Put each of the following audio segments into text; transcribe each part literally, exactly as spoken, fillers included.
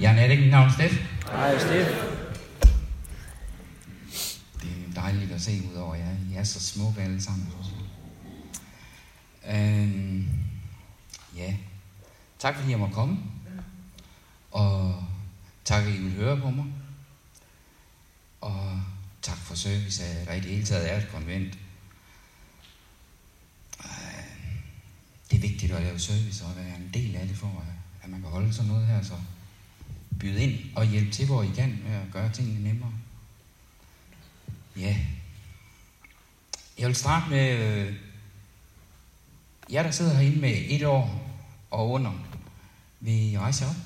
Jan, er det ikke mit navn, Steff? Nej, Steff. Det er dejligt at se ud over jer. I er så smukke alle sammen. Øhm, ja, tak fordi jeg måtte komme. Og tak, at I vil høre på mig. Og tak for service, at der i det hele taget er et konvent. Det er vigtigt at lave service og være en del af det, for at man kan holde sådan noget her, så byde ind og hjælpe til, hvor I kan, med at gøre tingene nemmere. Ja. Jeg vil starte med øh, jer, der sidder herinde med et år og under. Vil I rejse op?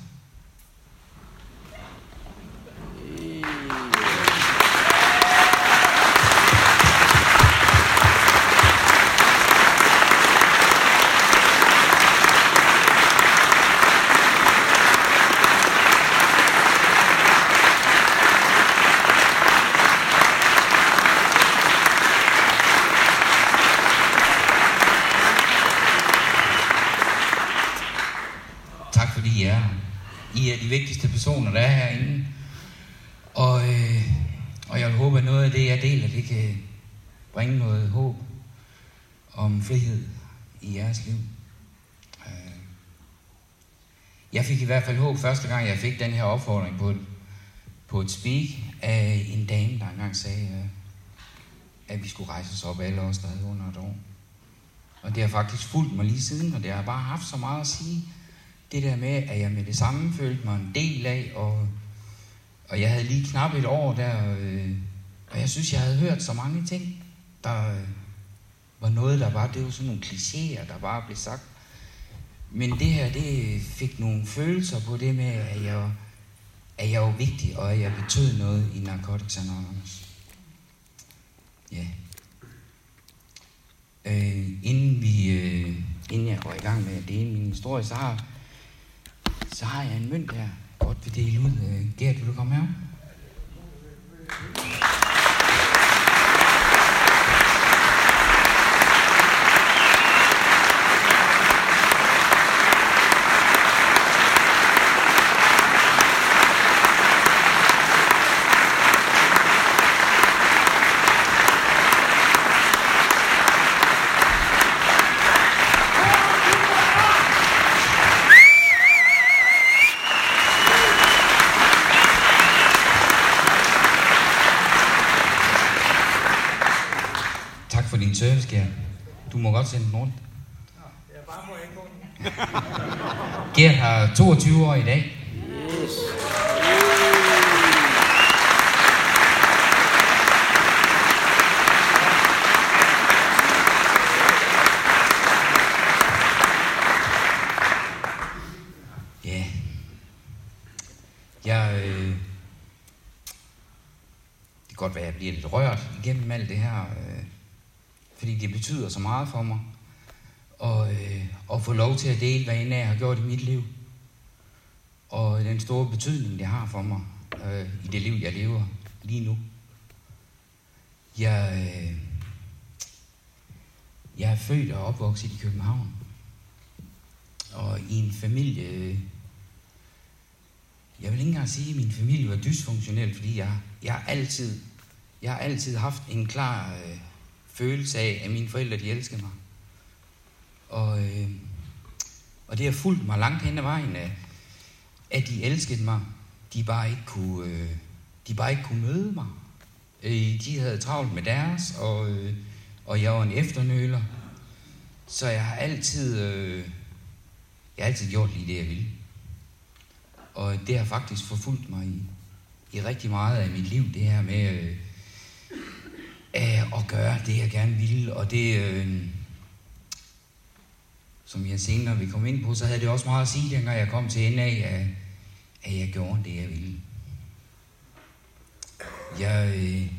I er. I er de vigtigste personer, der er herinde. Og, øh, og jeg håber, at noget af det, jeg deler, det kan bringe noget håb om frihed i jeres liv. Øh. Jeg fik i hvert fald håb første gang, jeg fik den her opfordring på et, på et speak af en dame, der engang sagde, øh, at vi skulle rejse os op, alle os, der havde under et år. Og det har faktisk fulgt mig lige siden, og det har bare haft så meget at sige. Det der med, at jeg med det samme følte mig en del af, og, og jeg havde lige knap et år der, øh, og jeg synes, jeg havde hørt så mange ting, der øh, var noget, der var, det var sådan nogle klichéer, der bare blev sagt. Men det her, det fik nogle følelser på det med, at jeg, at jeg var vigtig, og at jeg betød noget i Narcotics Anonymous. Ja. Øh, inden vi, øh, inden jeg går i gang med at dele min historie, så har Så har jeg en mønt her. Godt vil dele ud. Gert, vil du komme her? Service, Gert. Du må godt sende den rundt. Jeg er bare på ikke på den. Gert har toogtyve år i dag. Yes. Ja. Jeg, øh... det kan godt være, at jeg bliver lidt rørt igennem alt det her, øh... fordi det betyder så meget for mig, og, øh, at få lov til at dele, hvad end jeg har gjort i mit liv, og den store betydning, det har for mig, øh, i det liv, jeg lever lige nu. Jeg, øh, jeg er født og opvokset i København, og i en familie, jeg vil ikke engang sige, at min familie var dysfunktionel, fordi jeg, jeg har altid, jeg har altid haft en klar øh, følelse af, at mine forældre, de elskede mig. Og, øh, og det har fulgt mig langt hen ad vejen, at, at de elskede mig. De bare ikke kunne, øh, de bare ikke kunne møde mig. Øh, de havde travlt med deres, og, øh, og jeg var en efternøler. Så jeg har altid, øh, jeg har altid gjort lige det, jeg ville. Og det har faktisk forfulgt mig i, i rigtig meget af mit liv, det her med øh, at gøre det, jeg gerne ville. Og det, øh, som jeg senere vil komme ind på, så havde det også meget at sige, dengang jeg kom til N A, at, at jeg gjorde det, jeg ville. Jeg, øh,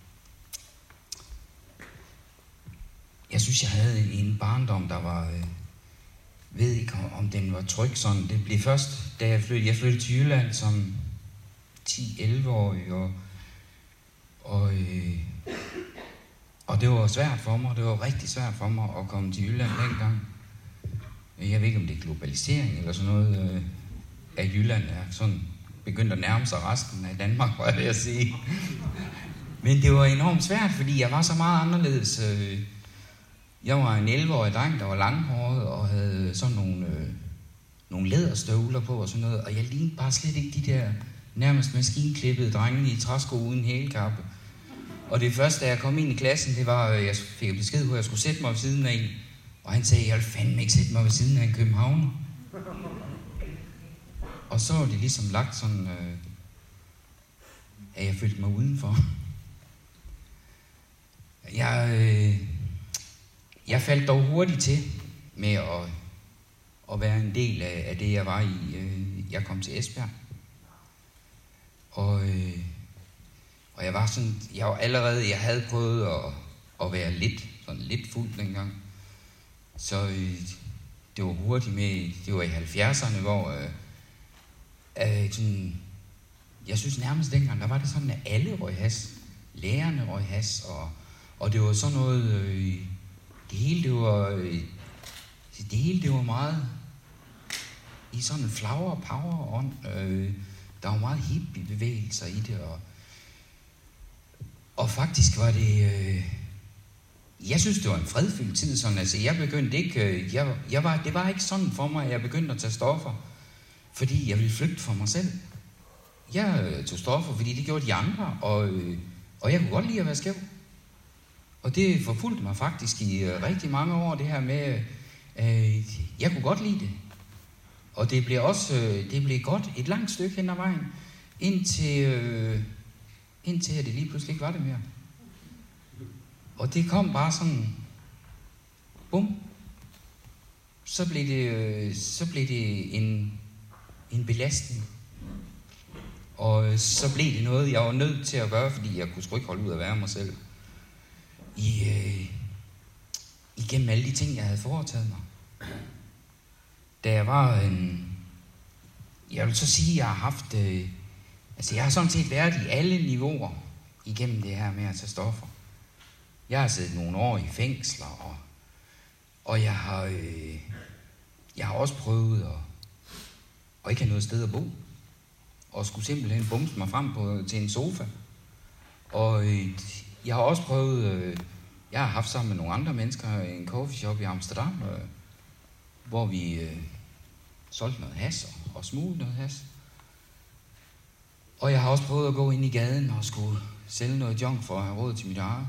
jeg synes, jeg havde en barndom, der var... Øh, ved ikke, om den var tryg sådan. Det blev først, da jeg flyttede, jeg flyttede til Jylland som ti-elleve-årig, og, og, øh, og det var svært for mig. Det var rigtig svært for mig at komme til Jylland dengang. Jeg ved ikke, om det er globalisering eller sådan noget, øh, at Jylland er sådan begyndte at nærme sig resten af Danmark, var jeg ved at sige. Men det var enormt svært, fordi jeg var så meget anderledes. Jeg var en elleve-årig dreng, der var langhåret og havde sådan nogle, øh, nogle læderstøvler på og sådan noget. Og jeg lignede bare slet ikke de der nærmest maskinklippede drenge i træsko uden hælkappe. Og det første, da jeg kom ind i klassen, det var, at jeg fik besked på, at jeg skulle sætte mig ved siden af en. Og han sagde, jeg vil fandme ikke sætte mig ved siden af en københavner. Og så var det ligesom lagt sådan, øh, at jeg følte mig udenfor. Jeg, øh, jeg faldt dog hurtigt til med at, at være en del af, af det, jeg var i. Jeg kom til Esbjerg. Og, øh, og jeg var sådan, jeg var allerede, jeg havde prøvet at, at være lidt, sådan lidt fuld dengang. Så øh, det var hurtigt med, det var i halvfjerdserne, hvor øh, øh, sådan, jeg synes nærmest dengang, der var det sådan, at alle røg has. Lærerne røg has, og, og det var sådan noget, øh, det hele, det var, øh, det hele, det var meget i sådan en flower power ånd. Øh, der var meget hippie-bevægelser i det, og, og faktisk var det, øh, jeg synes, det var en fredfyldt tid, sådan, altså jeg begyndte ikke, øh, jeg, jeg var, det var ikke sådan for mig, at jeg begyndte at tage stoffer, fordi jeg ville flygte for mig selv. Jeg øh, tog stoffer, fordi det gjorde de andre, og, øh, og jeg kunne godt lide at være skæv. Og det forfulgte mig faktisk i øh, rigtig mange år, det her med, øh, jeg kunne godt lide det. Og det blev også, øh, det blev godt et langt stykke hen ad vejen, indtil, øh, indtil at det lige pludselig ikke var det mere. Og det kom bare sådan, bum, så blev det, øh, så blev det en, en belastning. Og så blev det noget, jeg var nødt til at gøre, fordi jeg kunne sgu ikke holde ud at være mig selv. I, øh, igennem alle de ting, jeg havde foretaget mig. Da jeg var en... Jeg vil så sige, at jeg har haft... Øh, altså, jeg har sådan set været i alle niveauer igennem det her med at tage stoffer. Jeg har siddet nogle år i fængsler, og, og jeg har... Øh, jeg har også prøvet at, at ikke have noget sted at bo. Og skulle simpelthen bumse mig frem på, til en sofa. Og øh, jeg har også prøvet... Øh, jeg har haft sammen med nogle andre mennesker en coffeeshop i Amsterdam, øh, hvor vi øh, solgte noget hash og, og smuglede noget hash. Og jeg har også prøvet at gå ind i gaden og skulle sælge noget junk for at have råd til mit eget.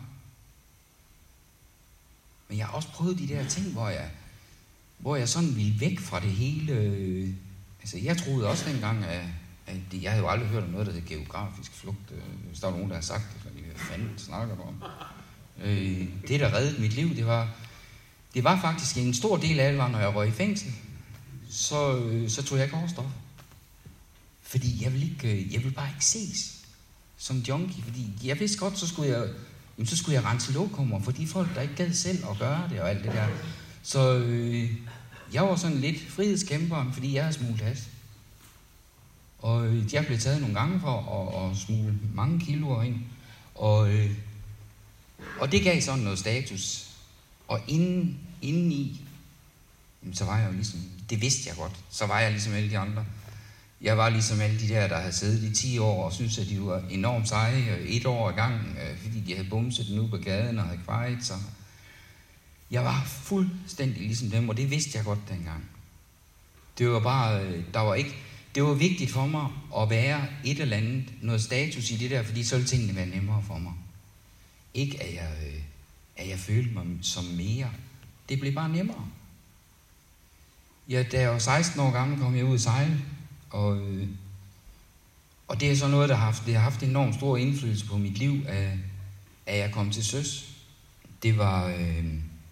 Men jeg har også prøvet de der ting, hvor jeg, hvor jeg sådan ville væk fra det hele. Øh, altså, jeg troede også dengang, at, at det, jeg havde jo aldrig hørt om noget, der hed geografisk flugt. Hvis der var nogen, der havde sagt det, så de fanden snakker om. Øh, det, der reddede mit liv, det var... Det var faktisk en stor del af det, var, når jeg røg i fængsel, så, øh, så tog jeg ikke overstoffer. Fordi jeg ville, ikke, jeg ville bare ikke ses som junkie, fordi jeg vidste godt, så skulle jeg, jamen, så skulle jeg rense lokummer for de folk, der ikke gad selv at gøre det og alt det der. Så øh, jeg var sådan lidt frihedskæmperen, fordi jeg havde smuglet hash. Og øh, jeg blev taget nogle gange for at, at smugle mange kiloer ind. Og, øh, og det gav sådan noget status. Og inden, inden i, så var jeg jo ligesom, det vidste jeg godt, så var jeg ligesom alle de andre. Jeg var ligesom alle de der, der havde siddet i ti år og syntes, at de var enormt seje, et år ad gangen, fordi de havde bumset den ud på gaden og havde kvejet sig. Jeg var fuldstændig ligesom dem, og det vidste jeg godt dengang. Det var bare, der var ikke, det var vigtigt for mig at være et eller andet, noget status i det der, fordi så ville tingene være nemmere for mig. Ikke at jeg... at jeg følte mig som mere. Det blev bare nemmere. Ja, da jeg var seksten år gammel, kom jeg ud at sejle, og, øh, og det er så noget, der har haft, det har haft enormt stor indflydelse på mit liv, at, at jeg kom til søs. Det var, øh,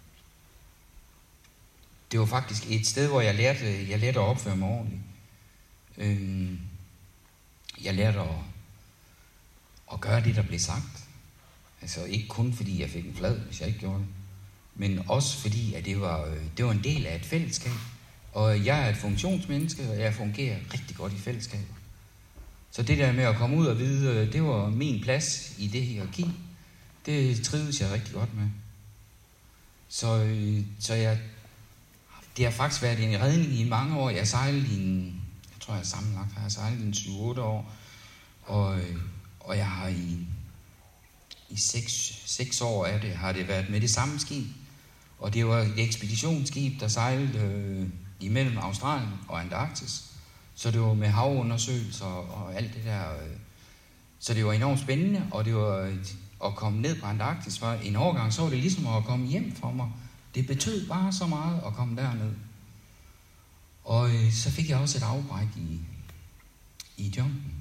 det var faktisk et sted, hvor jeg lærte, jeg lærte at opføre mig ordentligt. Øh, jeg lærte at, at gøre det, der blev sagt. Altså ikke kun fordi jeg fik en flad, hvis jeg ikke gjorde det, men også fordi, at det var, det var en del af et fællesskab. Og jeg er et funktionsmenneske, og jeg fungerer rigtig godt i fællesskab. Så det der med at komme ud og vide, det var min plads i det hierarki, det trives jeg rigtig godt med. Så, så jeg, det har faktisk været en redning i mange år. Jeg sejlede i en, jeg tror tror jeg sammenlagt har jeg sejlet en syv otte år, og, og jeg har i, i seks år af det, har det været med det samme skib. Og det var et ekspeditionsskib, der sejlede øh, imellem Australien og Antarktis. Så det var med havundersøgelser og alt det der. Øh. Så det var enormt spændende, og det var at komme ned på Antarktis. Var en overgang, så var det ligesom at komme hjem for mig. Det betød bare så meget at komme derned. Og øh, så fik jeg også et afbræk i, i jumpen.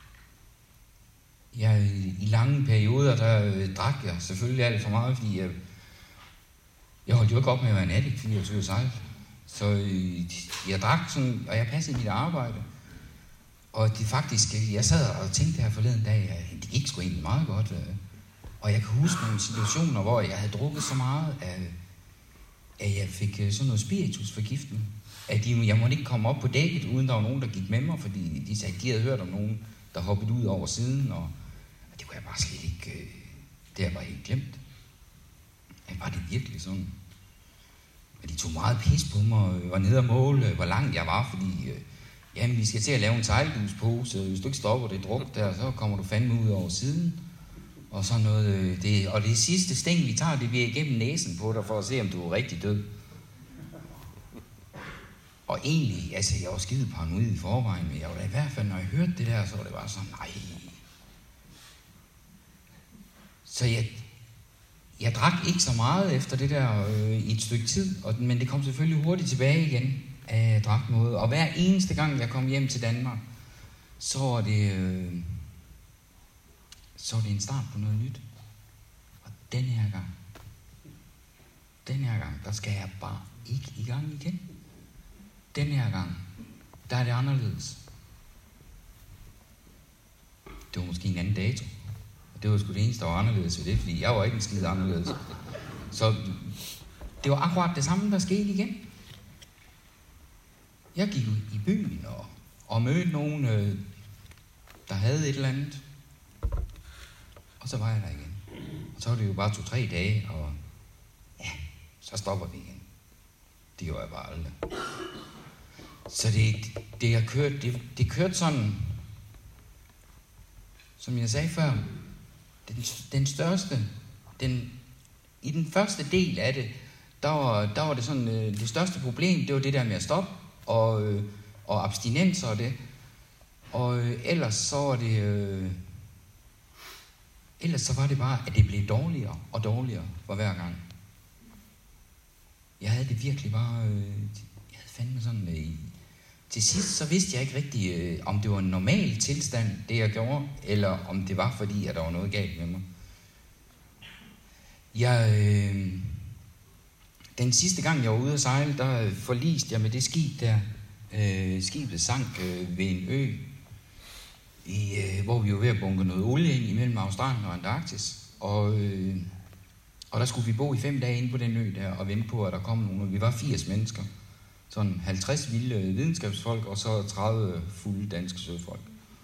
Jeg, I lange perioder, der øh, drak jeg selvfølgelig alt for meget, fordi jeg, jeg holdt jo ikke op med at være en addict, fordi jeg tog sejl. Så øh, jeg drak sådan, og jeg passede mit arbejde. Og det faktisk, jeg sad og tænkte her forleden dag, at det gik sgu egentlig meget godt. Og jeg kan huske nogle situationer, hvor jeg havde drukket så meget, at, at jeg fik sådan noget spiritusforgiftning. At de, jeg måtte ikke komme op på dækket, uden der var nogen, der gik med mig, fordi de sagde, de havde hørt om nogen, der hoppede ud over siden, og, og det kunne jeg bare slet ikke, det har jeg bare helt glemt. At var det virkelig sådan. Og de tog meget pis på mig, og var nede og måle, hvor langt jeg var, fordi jamen, vi skal til at lave en sejlduspose, hvis du ikke stopper det druk der, så kommer du fandme ud over siden. Og sådan noget, det, og det sidste sting, vi tager, det bliver igennem næsen på dig, for at se, om du er rigtig død. Og egentlig, altså, jeg var skide paranoid i forvejen, men jeg var da i hvert fald, når jeg hørte det der, så var det bare sådan, nej. Så jeg, jeg drak ikke så meget efter det der øh, i et stykke tid, og, men det kom selvfølgelig hurtigt tilbage igen, at jeg drak noget. Og hver eneste gang, jeg kom hjem til Danmark, så var det, øh, så var det en start på noget nyt. Og den her gang, den her gang, der skal jeg bare ikke i gang igen. Den her gang, der er det anderledes. Det var måske en anden dato. Og det var sgu det eneste, der var anderledes ved det, fordi jeg var ikke en skide anderledes. Så det var akkurat det samme, der skete igen. Jeg gik ud i byen og, og mødte nogen, øh, der havde et eller andet. Og så var jeg der igen. Og så var det jo bare to-tre dage, og ja, så stopper det igen. Det gjorde jeg bare aldrig. Så det, det har kørt, det, det kørte sådan, som jeg sagde før, den, den største, den, i den første del af det, der var, der var det sådan, det største problem, det var det der med at stoppe, og, og abstinenser og det. Og ellers så var det, øh, ellers så var det bare, at det blev dårligere og dårligere for hver gang. Jeg havde det virkelig bare, øh, jeg havde fandme sådan, øh, til sidst så vidste jeg ikke rigtig, øh, om det var en normal tilstand, det jeg gjorde, eller om det var fordi, at der var noget galt med mig. Jeg, øh, den sidste gang jeg var ude at sejle, der forliste jeg med det skib der. Øh, skibet sank øh, ved en ø, i, øh, hvor vi var ved at bunke noget olie ind imellem Australien og Antarktis. Og, øh, og der skulle vi bo i fem dage inde på den ø der, og vente på, at der kom nogen. Vi var firs mennesker. Sådan halvtreds vilde videnskabsfolk, og så tredive fulde danske søfolk.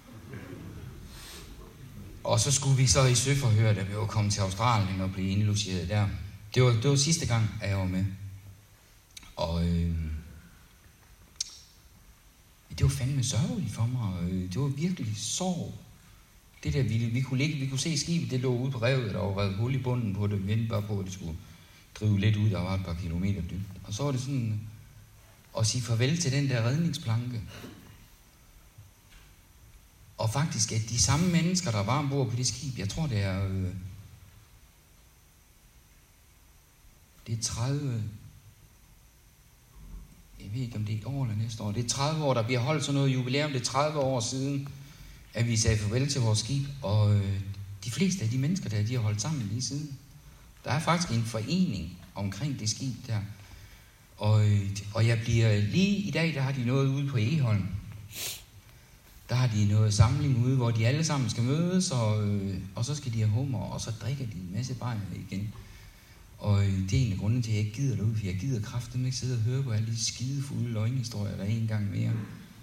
Og så skulle vi så i søforhør, da vi var kommet til Australien og blev indlogeret der. Det var, det var sidste gang, at jeg var med. Og øh, det var fandme sørgeligt for mig. Det var virkelig sorg. Det der, vi, vi, kunne ligge, vi kunne se skibet, det lå ude på revet, der var et hul i bunden på det. Vi ventede bare på, at det skulle drive lidt ud, der var et par kilometer dybt. Og så var det sådan at sige farvel til den der redningsplanke. Og faktisk, at de samme mennesker, der var ombord på det skib, jeg tror, det er, øh, det er tredive, jeg ved ikke, om det er et år eller næste år, det er tredive år, der bliver holdt sådan noget jubilæum, det er tredive år siden, at vi sagde farvel til vores skib, og øh, de fleste af de mennesker der, de har holdt sammen lige siden. Der er faktisk en forening omkring det skib der, og, øh, og jeg bliver lige i dag, der har de noget ude på Egholm. Der har de noget samling ude, hvor de alle sammen skal mødes, og, øh, og så skal de have hummer, og så drikker de en masse bajer igen. Og øh, det er en af grunden til, at jeg ikke gider derude, for jeg gider kraften ikke sidde og høre på alle de skidefulde løgnhistorier, der er en gang mere.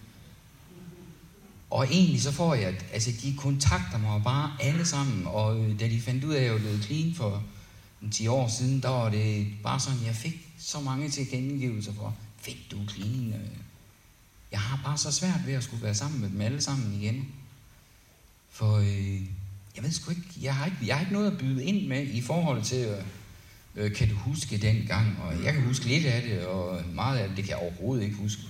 Og egentlig så får jeg, altså de kontakter mig bare alle sammen, og øh, da de fandt ud af, at jeg var blevet clean for ti år siden, der var det bare sådan, jeg fik så mange tilkendegivelser for, fedt du er clean, øh. jeg har bare så svært ved at skulle være sammen med dem alle sammen igen. For øh, jeg ved sgu ikke, jeg har ikke, jeg har ikke noget at byde ind med i forhold til, øh, øh, kan du huske den gang? Og jeg kan huske lidt af det, og meget af det, det kan jeg overhovedet ikke huske.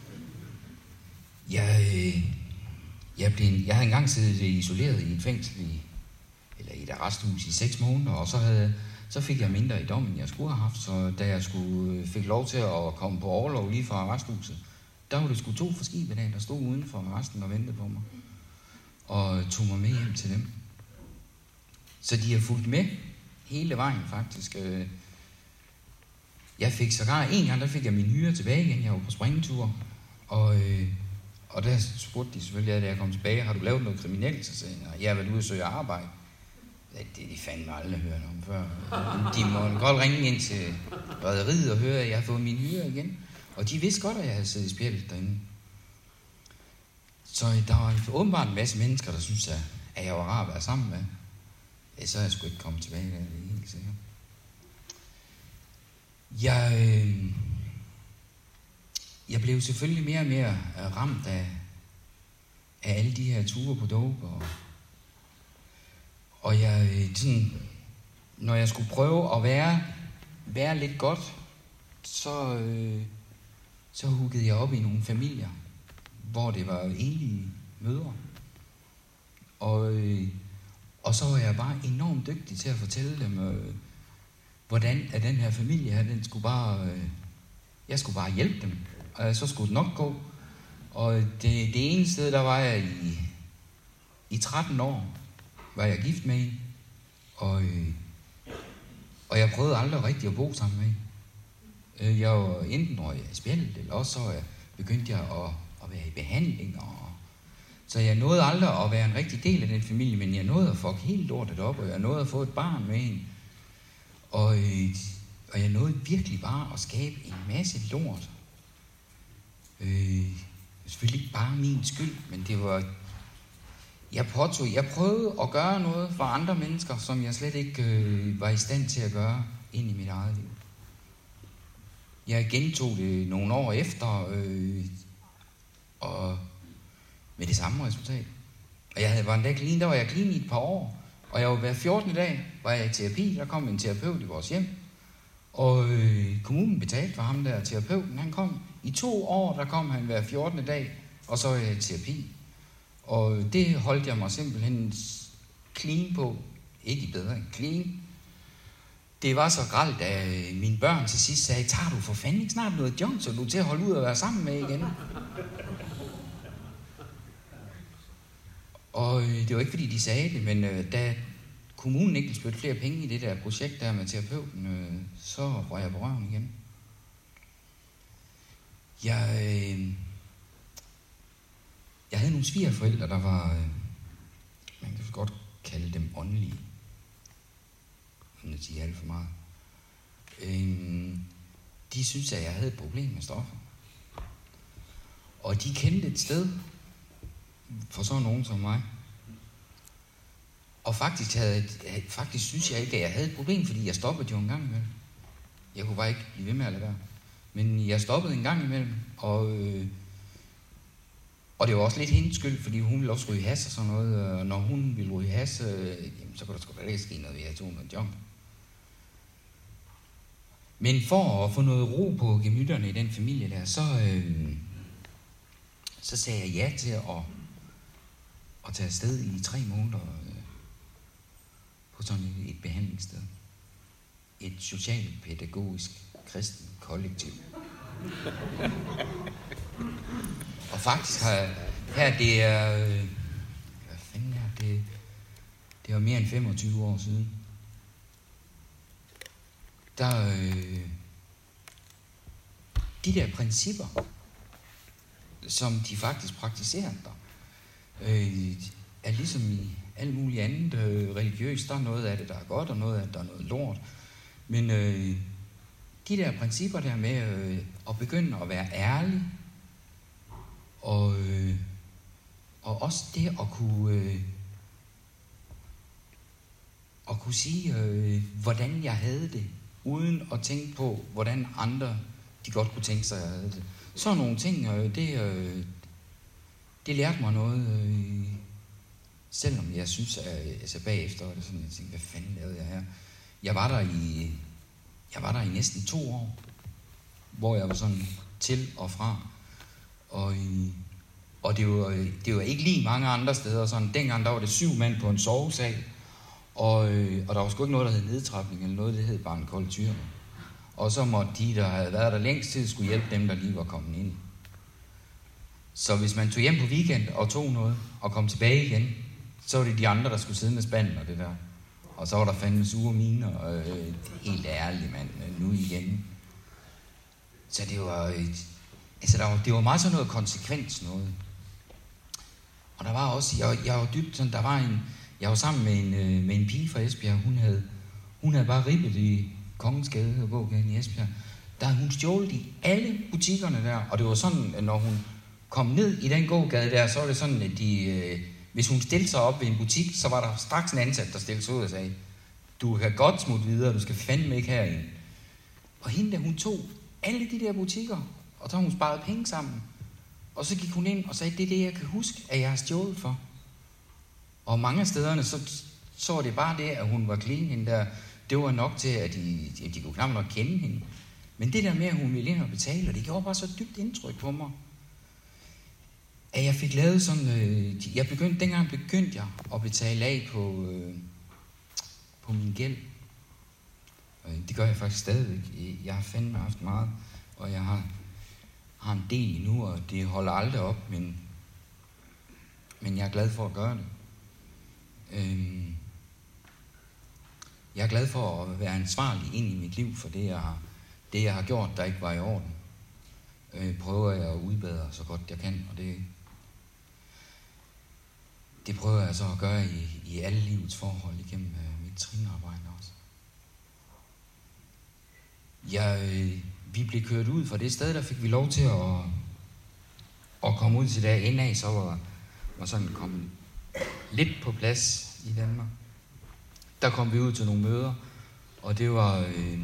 Jeg, øh, jeg, blev, jeg havde engang siddet isoleret i et fængsel, i, eller i et arresthus i seks måneder, og så, havde, så fik jeg mindre i dommen, jeg skulle have haft. Så da jeg skulle, fik lov til at komme på overlov lige fra arresthuset, der var det sgu to forskibet af, der stod uden for arresten og ventede på mig. Og tog mig med hjem til dem. Så de har fulgt med hele vejen faktisk. Jeg fik sågar en gang, der fik jeg min hyre tilbage igen. Jeg var på springetur. Og, og der spurgte de selvfølgelig, da jeg kom tilbage, har du lavet noget kriminelt? Så sagde jeg, jeg har været ude og søge arbejde. Det de fandme aldrig hørt om før. De må godt ringe ind til rederiet og høre, at jeg har fået min hyre igen. Og de vidste godt, at jeg havde siddet i spjældet derinde. Så der var åbenbart en masse mennesker, der synes, at jeg var rar at være sammen med. Ja, så er jeg sgu ikke kommet tilbage, det er helt sikkert. Jeg, øh, jeg blev selvfølgelig mere og mere ramt af, af alle de her ture på dope. Og, og jeg, sådan, når jeg skulle prøve at være, være lidt godt, så, øh, så huggede jeg op i nogle familier, hvor det var enlige mødre. Og, øh, og så var jeg bare enormt dygtig til at fortælle dem, øh, hvordan at den her familie her, den skulle bare, øh, jeg skulle bare hjælpe dem, og så skulle det nok gå. Og det, det ene sted, der var jeg i, i tretten år, var jeg gift med en, og, øh, og jeg prøvede aldrig rigtig at bo sammen med en. Øh, jeg var enten røg i spjældet, eller også så begyndte jeg at at være i behandling, og så jeg nåede aldrig at være en rigtig del af den familie, men jeg nåede at fuck helt lortet op, og jeg nåede at få et barn med en, og, øh, og jeg nåede virkelig bare at skabe en masse lort. Øh, selvfølgelig ikke bare min skyld, men det var, jeg påtog, jeg prøvede at gøre noget for andre mennesker, som jeg slet ikke øh, var i stand til at gøre ind i mit eget liv. Jeg gentog det nogle år efter, øh, og med det samme resultat. Og jeg havde, var endda clean, der var jeg clean i et par år, og jeg var hver fjortende dag, var jeg i terapi, der kom en terapeut i vores hjem, og øh, kommunen betalte for ham der, terapeuten, han kom i to år, der kom han hver fjortende dag, og så var jeg i terapi. Og det holdt jeg mig simpelthen clean på, ikke i bedre end clean. Det var så grelt, at mine børn til sidst sagde, tager du for fanden ikke snart noget junk, så du er til at holde ud og være sammen med igen. Og det var ikke fordi de sagde det, men øh, da kommunen ikke ville spytte flere penge i det der projekt der med terapeuten, øh, så røg jeg på røven igen. Jeg, øh, jeg havde nogle svigerforældre, der var, øh, man kan godt kalde dem åndelige, uden at sige alt for meget. Øh, de synes, at jeg havde et problem med stoffer. Og de kendte et sted, for sådan nogen som mig. Og faktisk, havde, faktisk synes jeg ikke, at jeg havde et problem, fordi jeg stoppede jo en gang imellem. Jeg kunne bare ikke blive ved med at lade være. Men jeg stoppede en gang imellem, og, øh, og det var også lidt hendes skyld, fordi hun ville også ryge has og sådan noget. Og når hun ville ryge has, øh, jamen, så kunne der sgu da ikke ske noget ved, at jeg tog noget junk. Men for at få noget ro på gemytterne i den familie der, så, øh, så sagde jeg ja til at og tage afsted i tre måneder øh, på sådan et, et behandlingssted. Et socialpædagogisk kristen kollektiv. Og faktisk har jeg, her det er, øh, hvad fanden er det, det var mere end femogtyve år siden. Der, øh, de der principper, som de faktisk praktiserer der, Øh, er ligesom i alt muligt andet øh, religiøst. Der er noget af det, der er godt, og noget af det, der er noget lort. Men øh, de der principper der med øh, at begynde at være ærlig, og, øh, og også det at kunne, øh, at kunne sige, øh, hvordan jeg havde det, uden at tænke på, hvordan andre de godt kunne tænke sig, at jeg havde det. sådan nogle ting, øh, det, øh, det lærte mig noget, øh, selvom jeg synes, at altså bagefter var det sådan, jeg tænkte, hvad fanden lavede jeg her? Jeg var der i, jeg var der i næsten to år, hvor jeg var sådan til og fra, og, og det, var, det var ikke lige mange andre steder. Sådan, dengang der var det syv mand på en sovesal, og, og der var sgu ikke noget, der hed nedtrapning, eller noget, det hed bare en kold tyre. Og så måtte de, der havde været der længst tid, skulle hjælpe dem, der lige var kommet ind. Så hvis man tog hjem på weekend og tog noget, og kom tilbage igen, så var det de andre, der skulle sidde med spanden og det der. Og så var der fandme sure miner, og øh, helt ærligt, mand, nu igen. Så det var, øh, altså der var, det var meget sådan noget konsekvens noget. Og der var også, jeg, jeg var dybt sådan, der var en, jeg var sammen med en, øh, med en pige fra Esbjerg, hun havde, hun havde bare ribbet i Kongens Gade og gågaden i Esbjerg. Der havde hun stjålet i alle butikkerne der, og det var sådan, at når hun kom ned i den gågade der, så var det sådan, at de, øh, hvis hun stillede sig op ved en butik, så var der straks en ansat, der stillede sig ud og sagde, du kan godt smutte videre, du skal fandme ikke herind. Og hende der, hun tog alle de der butikker, og så hun sparet penge sammen. Og så gik hun ind og sagde, det er det, jeg kan huske, at jeg har stjålet for. Og mange af stederne, så, så var det bare det, at hun var clean, hende der. Det var nok til, at de, de kunne knap nok kende hende. Men det der med, at hun ville ind og betale, og det gjorde bare så dybt indtryk på mig. At jeg fik lavet sådan, øh, jeg begyndte, dengang begyndte jeg at betale af på, øh, på min gæld. Det gør jeg faktisk stadigvæk. Jeg har fandme haft meget, og jeg har, har en del endnu, og det holder aldrig op, men, men jeg er glad for at gøre det. Øhm, jeg er glad for at være ansvarlig ind i mit liv for det, jeg har, det, jeg har gjort, der ikke var i orden. Øh, prøver jeg at udbedre så godt jeg kan, og det, det prøver jeg så at gøre i, i alle livets forhold igennem øh, mit trinarbejde også. Jeg, øh, vi blev kørt ud fra det sted, der fik vi lov til at, at komme ud til der indad, så var, var sådan kommet lidt på plads i Danmark. Der kom vi ud til nogle møder, og det var, øh,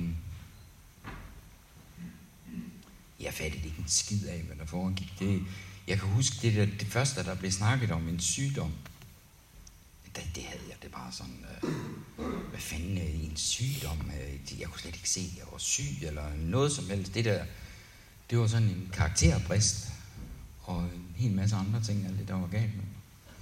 jeg fattede ikke en skid af, hvad der foregik. Det, jeg kan huske, det, der, det første, der blev snakket om en sygdom, det, det havde jeg det bare sådan, øh, hvad fanden er en sygdom? Jeg kunne slet ikke se, at jeg var syg, eller noget som helst. Det der, det var sådan en karakterbrist, og en hel masse andre ting, alt det, der var galt med mig.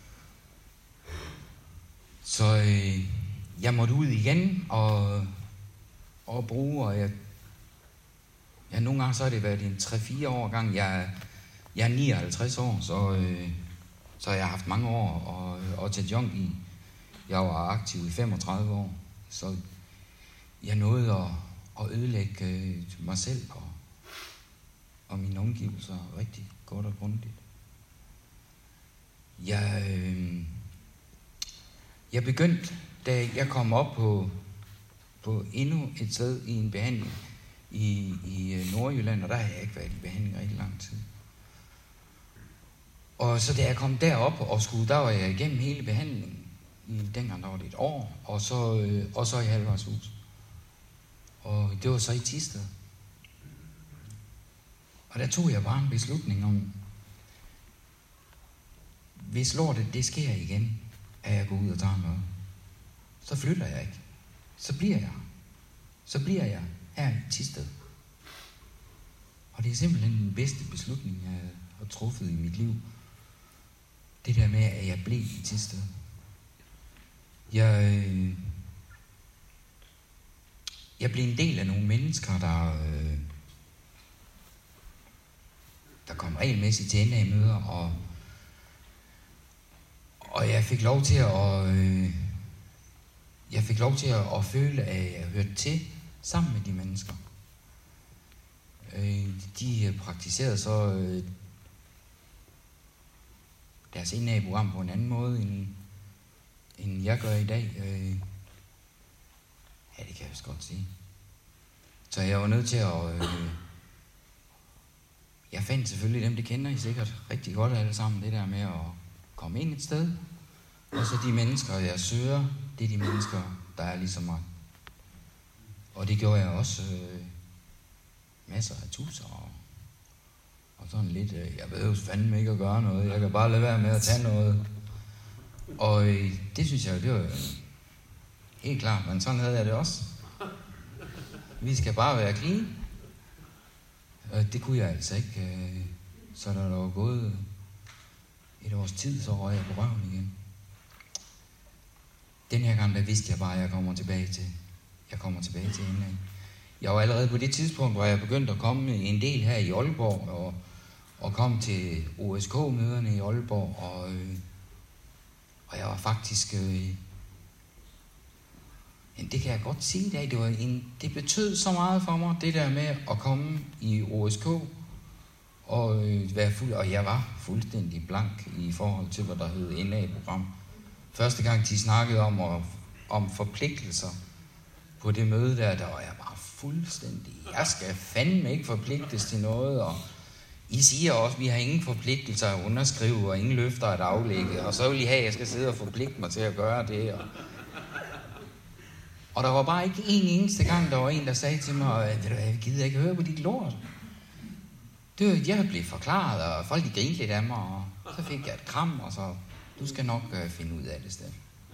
Så øh, jeg måtte ud igen, og, og bruge, og jeg, ja, nogle gange så har det været en tre fire år gang. Jeg, jeg er nioghalvtreds år, så, øh, så jeg har haft mange år og, og til junk i. Jeg var aktiv i femogtredive år, så jeg nåede at, at ødelægge øh, mig selv og, og mine omgivelser rigtig godt og grundigt. Jeg, øh, jeg begyndte, da jeg kom op på, på endnu et sted i en behandling i, i Nordjylland, og der har jeg ikke været i behandling rigtig lang tid. Og så da jeg kom derop og skulle, der var jeg igennem hele behandlingen. I dengang der var det et år, og så, øh, og så i Halvvejshus. Og det var så i Thisted. Og der tog jeg bare en beslutning om, hvis lortet det sker igen, at jeg går ud og tager noget, så flytter jeg ikke. Så bliver jeg. Så bliver jeg her i Thisted. Og det er simpelthen den bedste beslutning, jeg har truffet i mit liv. Det der med, at jeg blev i Thisted. Jeg, øh, jeg blev en del af nogle mennesker, der, øh, der kom regelmæssigt til N A-møder, og, og jeg fik lov til at, øh, jeg fik lov til at, at føle, at jeg hørte til sammen med de mennesker. Øh, de praktiserede så øh, deres N A-program på en anden måde, end end jeg gør i dag. Øh, ja, det kan jeg vist godt sige. Så jeg var nødt til at... Øh, jeg fandt selvfølgelig dem, det kender I sikkert rigtig godt alle sammen, det der med at komme ind et sted, og så de mennesker, jeg søger, det er de mennesker, der er ligesom mig. Og det gjorde jeg også øh, masser af tusser, og, Og sådan lidt, øh, jeg behøver fandme ikke at gøre noget, jeg kan bare lade være med at tage noget. Og øh, det synes jeg, det var øh, helt klart, men sådan havde jeg det også. Vi skal bare være clean. Og det kunne jeg altså ikke. Øh, så der var gået et års tid, så røg jeg på røven igen. Den her gang, der vidste jeg bare, at jeg kommer tilbage til. Jeg kommer tilbage til N A. Jeg var allerede på det tidspunkt, hvor jeg begyndte at komme en del her i Aalborg, og, og kom til O S K-møderne i Aalborg, og, øh, og jeg var faktisk... Øh, det kan jeg godt sige i dag, det, var en, det betød så meget for mig, det der med at komme i O S K, og øh, være fuld, og jeg var fuldstændig blank i forhold til, hvad der hed N A-program. Første gang, de snakkede om, at, om forpligtelser på det møde der, der var jeg bare fuldstændig, jeg skal fandme ikke forpligtes til noget, og I siger også, at vi har ingen forpligtelser at underskrive, og ingen løfter at aflægge, og så vil I have, at jeg skal sidde og forpligte mig til at gøre det. Og, og der var bare ikke en eneste gang, der var en, der sagde til mig, ved du hvad, jeg gider ikke høre på dit lort. Det var, jeg blev forklaret, og folk de grinede lidt af mig, og så fik jeg et kram, og så, du skal nok uh, finde ud af det sted.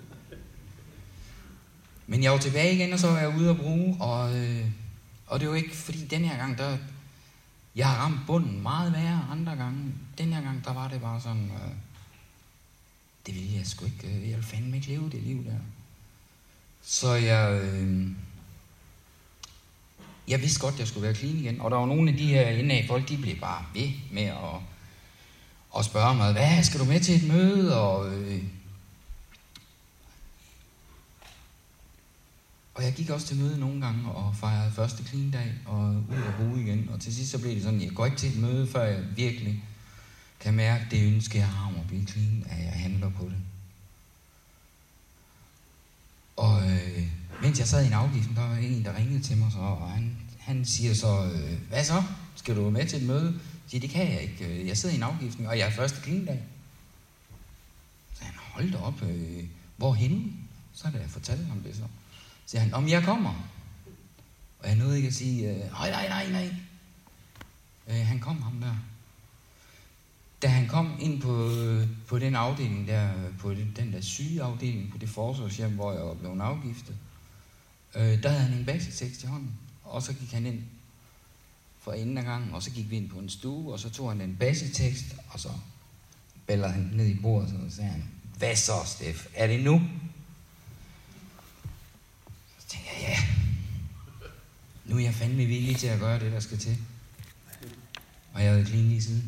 Men jeg var tilbage igen, og så var jeg ude at bruge, og, øh, og det var ikke, fordi den her gang, der, jeg har ramt bunden meget værre andre gange. Den her gang, der var det bare sådan, øh, det ville jeg sgu ikke, øh, jeg ville fandme ikke leve det liv der. Så jeg, øh, jeg vidste godt, at jeg skulle være clean igen, og der var nogle af de her N A-folk, de blev bare ved med at, at spørge mig, hvad, skal du med til et møde, og... Øh, Og jeg gik også til møde nogle gange og fejrede første clean dag og ud og bruge igen. Og til sidst så blev det sådan, jeg går ikke til et møde, før jeg virkelig kan mærke det ønske, jeg har om at blive clean, at jeg handler på det. Og øh, mens jeg sad i en afgift, der var en, der ringede til mig, så, og han, han siger så, øh, hvad så? Skal du med til et møde? Jeg siger, det kan jeg ikke. Jeg sidder i en afgift, og jeg er første clean dag. Så han, hold da op, øh, hvorhenne? Så da jeg fortalte ham det så. Så siger han, om jeg kommer. Og jeg nåede ikke at sige, øh, nej, nej, nej, nej. Øh, han kom, ham der. Da han kom ind på, på den afdeling der, på den, den der sygeafdeling, på det forsorgshjem, hvor jeg var blevet afgiftet, øh, der havde han en basitekst i hånden. Og så gik han ind for enden af gangen, og så gik vi ind på en stue, og så tog han den basitekst, og så bælgede han ned i bordet, og så sagde han, hvad så, Steff? Er det nu? Så tænkte jeg, ja, nu er jeg fandme villig til at gøre det, der skal til. Og jeg havde clean lige siden.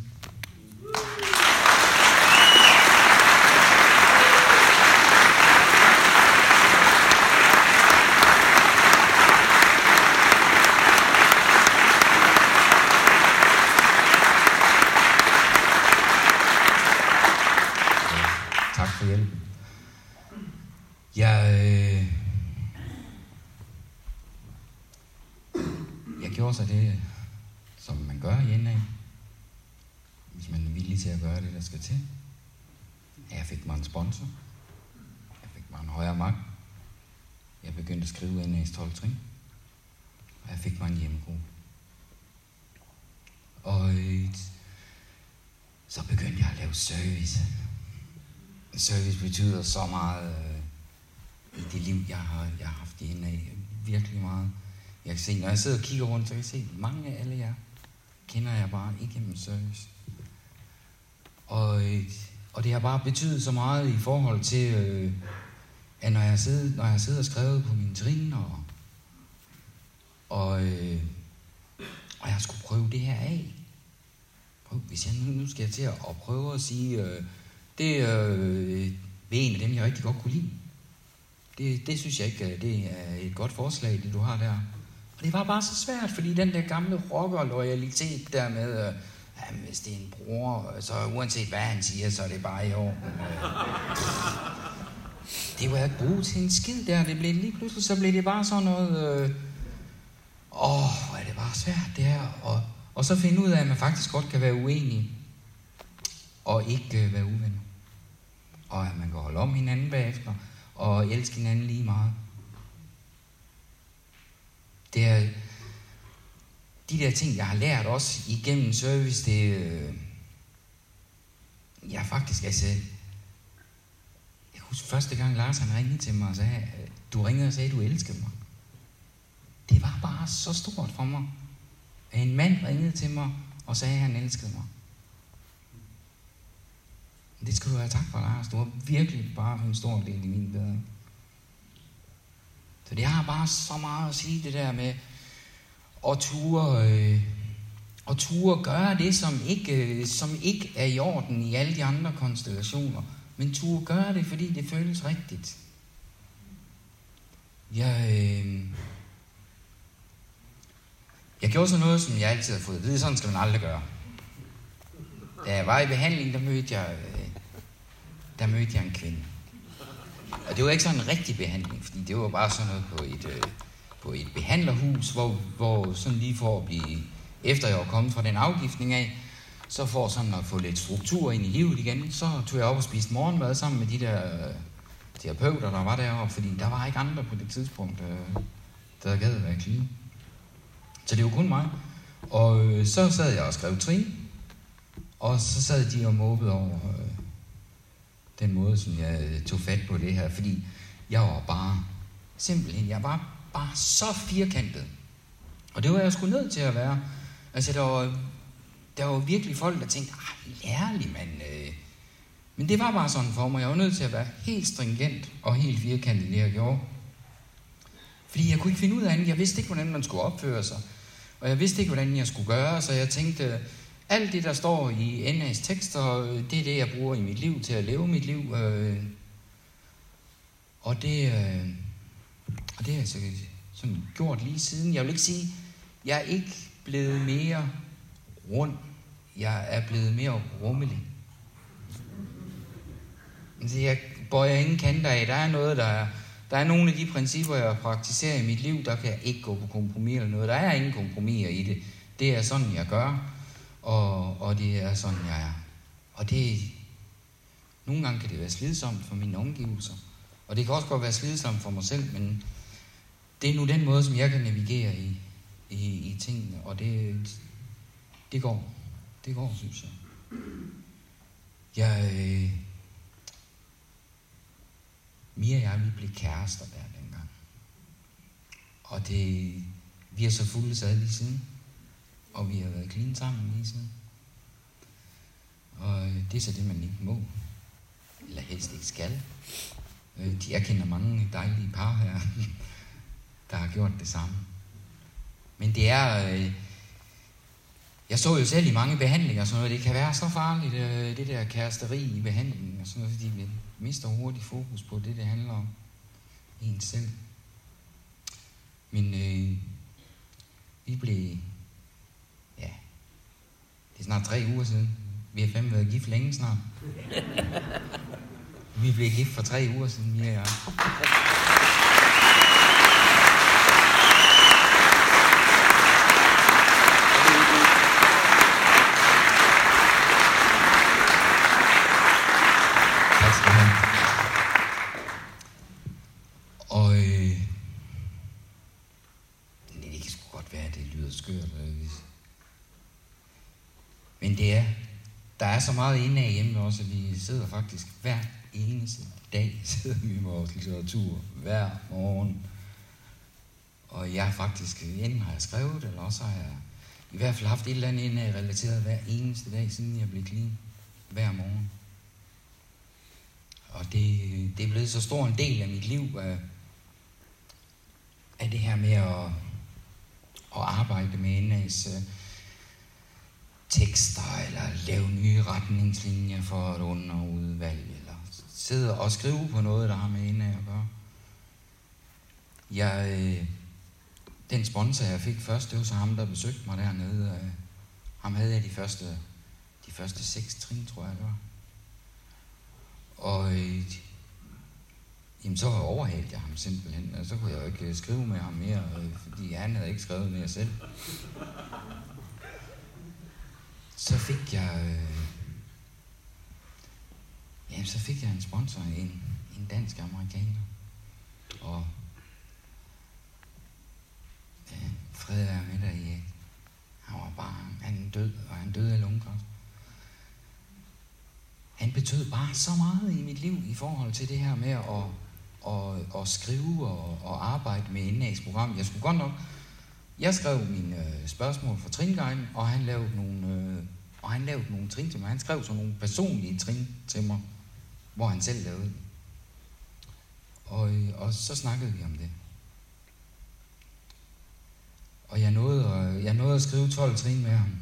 Tak for hjælpen. Jeg, øh, jeg gjorde så det, som man gør i N A, hvis man er villig til at gøre det, der skal til. Jeg fik mig en sponsor. Jeg fik mig en højere magt. Jeg begyndte at skrive N A's tolv trin. Og jeg fik mig en hjemmegruppe. Og øh, så begyndte jeg at lave service. Service betyder så meget øh, i det liv, jeg har, jeg har haft i N A. Virkelig meget. Jeg kan se, når jeg sidder og kigger rundt, så kan jeg se, at mange af alle jer kender jeg bare igennem service. Og, øh, og det har bare betydet så meget i forhold til, øh, at når jeg sidder, når jeg sidder og skrevet på mine trin, og, og, øh, og jeg skulle prøve det her af. Prøv, hvis jeg nu, nu skal jeg til at, at prøve at sige... Øh, Det øh, er en af dem, jeg rigtig godt kunne lide. Det, det synes jeg ikke, det er et godt forslag, det du har der. Og det var bare så svært, fordi den der gamle rocker-loyalitet der med, øh, ja, hvis det er en bror, så uanset hvad han siger, så er det bare i orden. Det var jeg ikke bruge til en skid der. Det blev lige pludselig, så blev det bare sådan noget... Øh, åh, hvor er det bare svært det her. Og, og så finde ud af, at man faktisk godt kan være uenig og ikke øh, være uvenner. Og at man kan holde om hinanden bagefter, og elske hinanden lige meget. Det er, de der ting, jeg har lært også igennem service, det øh, ja faktisk, altså, jeg husker første gang Lars han ringede til mig og sagde, du ringede og sagde, du elskede mig. Det var bare så stort for mig, at en mand ringede til mig og sagde, at han elskede mig. Det skal du have tak for, Lars. Du har virkelig bare en stor del i min bedring. Så det har bare så meget at sige, det der med at ture, øh, at ture gøre det, som ikke, øh, som ikke er i orden i alle de andre konstellationer. Men ture gøre det, fordi det føles rigtigt. Jeg, øh, jeg gjorde så noget, som jeg altid har fået at vide. Sådan skal man aldrig gøre. Da jeg var i behandling, der mødte jeg, øh, der mødte jeg en kvinde. Og det var ikke sådan en rigtig behandling, fordi det var bare sådan noget på et, øh, på et behandlerhus, hvor, hvor sådan lige for at blive, efter jeg var kommet fra den afgiftning af, så for sådan at få lidt struktur ind i livet igen, så tog jeg op og spiste morgenmad sammen med de der øh, terapeuter, der var deroppe, fordi der var ikke andre på det tidspunkt, øh, der gad at være clean. Så det var kun mig. Og øh, så sad jeg og skrev trin, og så sad de og måbede over øh, den måde, som jeg tog fat på det her, fordi jeg var bare, simpelthen, jeg var bare så firkantet. Og det var jeg sgu nødt til at være. Altså, der var, der var virkelig folk, der tænkte, ah, lærlig, mand. Øh. Men det var bare sådan for mig. Jeg var nødt til at være helt stringent og helt firkantet i det, jeg gjorde. Fordi jeg kunne ikke finde ud af andet. Jeg vidste ikke, hvordan man skulle opføre sig. Og jeg vidste ikke, hvordan jeg skulle gøre, så jeg tænkte, alt det, der står i N A's tekster, det er det, jeg bruger i mit liv til at leve mit liv. Øh, og det, øh, og det har jeg så sådan gjort lige siden. Jeg vil ikke sige, jeg er ikke blevet mere rund. Jeg er blevet mere rummelig. Altså, jeg bøjer ingen kanter af. Der er noget, der er, der er nogle af de principper, jeg praktiserer i mit liv, der kan jeg ikke gå på kompromis eller noget. Der er ingen kompromiser i det. Det er sådan, jeg gør. Og, og det er sådan, jeg er. Og det, nogle gange kan det være slidsomt for mine omgivelser. Og det kan også godt være slidsomt for mig selv, men det er nu den måde, som jeg kan navigere i, i, i tingene. Og det, det går. Det går, synes jeg. Jeg... Øh, Mia og jeg, vi blev kærester der dengang. Og det, vi har så fulgt ad lige siden. Og vi har været clean sammen lige siden. Og det er så det, man ikke må. Eller helst ikke skal. Jeg kender mange dejlige par her, der har gjort det samme. Men det er... Jeg så jo selv i mange behandlinger, sådan noget. Det kan være så farligt, det der kæresteri i behandlingen, og sådan noget, fordi vi mister hurtigt fokus på det, det handler om. En selv. Men øh, vi blev... Ja, det er snart tre uger siden. Vi har fandme været gift længe snart. Vi blev gift for tre uger siden, Mia og jeg. Tak skal du have. Og øh, det kan sgu godt være, at det lyder skørt. Men det er, der er så meget inde af hjemme også, at vi sidder faktisk hver eneste dag, sidder vi med vores litteratur, hver morgen. Og jeg faktisk, enten har jeg skrevet, eller også har jeg i hvert fald haft et eller andet inde af relateret hver eneste dag, siden jeg blev clean, hver morgen. Og det, det er blevet så stor en del af mit liv, af, af det her med at, at arbejde med N A's uh, tekster, eller lave nye retningslinjer for et underudvalg, eller sidde og skrive på noget, der har med N A at gøre. Jeg, øh, den sponsor, jeg fik først, det var så ham, der besøgte mig dernede. Øh, ham havde jeg de første, de første seks trin, tror jeg, det var. Og øh, jamen, så overhalede jeg ham simpelthen, og så kunne jeg jo ikke skrive med ham mere, øh, fordi han havde ikke skrevet mere selv. Så fik jeg, øh, ja, så fik jeg en sponsor, en, en dansk amerikaner, og ja, fred er med dig, Erik. død, og han døde af lungekræft. Han betød bare så meget i mit liv i forhold til det her med at, at, at skrive og, og arbejde med N A's program. Jeg skulle godt nok, jeg skrev mine øh, spørgsmål for tringuiden, og han lavede nogle, øh, og han lavede nogle trin til mig. Han skrev sådan nogle personlige trin til mig, hvor han selv lavede. Og, og så snakkede vi om det. Og jeg nåede, at, jeg nåede at skrive tolv trin med ham.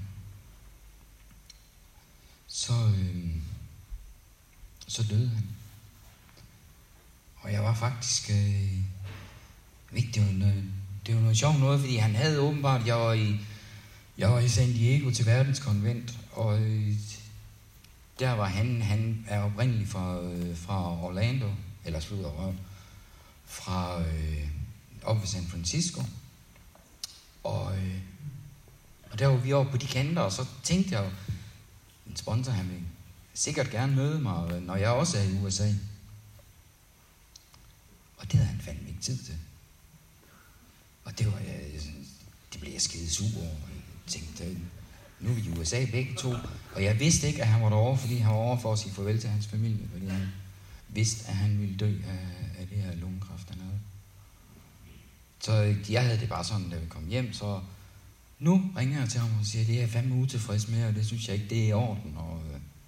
Så, øh, så døde han. Og jeg var faktisk... Øh, ikke, det var noget, det var noget sjovt noget, fordi han havde åbenbart... Jeg var i, jeg var i San Diego til verdenskonvent, og øh, der var han... Han er oprindelig fra, øh, fra Orlando, eller slutter røven, fra øh, op ved San Francisco. Og, øh, og der var vi oppe på de kanter, og så tænkte jeg jo, en sponsor, han vil sikkert gerne møde mig, når jeg også er i U S A. Og det havde han fandme ikke tid til. Og det var jeg, det blev jeg skide sur over. Jeg tænkte, nu er vi i U S A begge to. Og jeg vidste ikke, at han var derovre, fordi han var over for at sige farvel til hans familie, fordi han vidste, at han ville dø af, af det her lungekræft, han havde. Så jeg havde det bare sådan, da vi kom hjem, så nu ringer jeg til ham og siger, at det er jeg fandme utilfreds med, og det synes jeg ikke, det er i orden. Og,